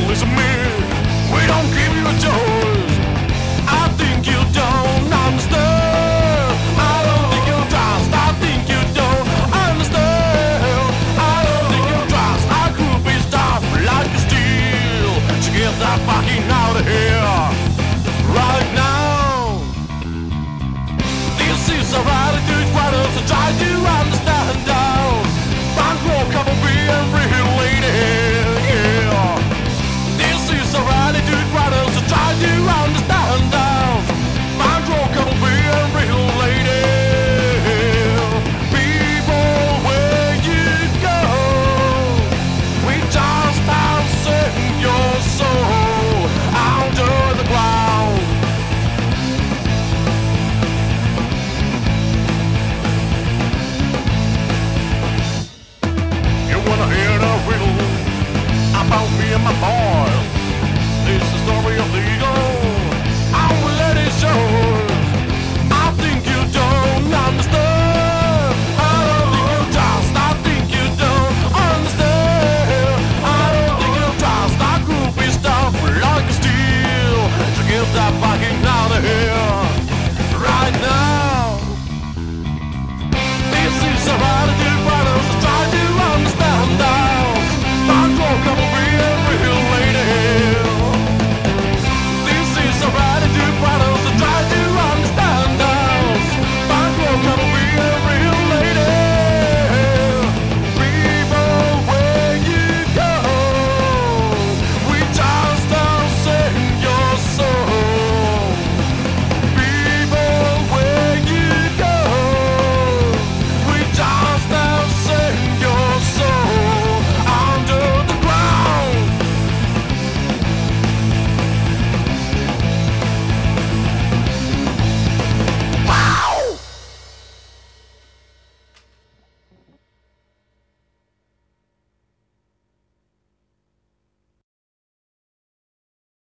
listen to me. We don't give you a choice. I think you don't understand. I don't think you trust. I think you don't understand. I don't think you trust. I could be stopped like a steel. So get that fucking out of here right now. This is our attitude. Why don't you try to understand us? Bankroll, couple being real lady. Yeah. This is our attitude. Why don't you try to understand us? Bankroll, couple being real lady. People, where you go? We just have sent your soul under the ground. You wanna hear the riddle about me and my boy?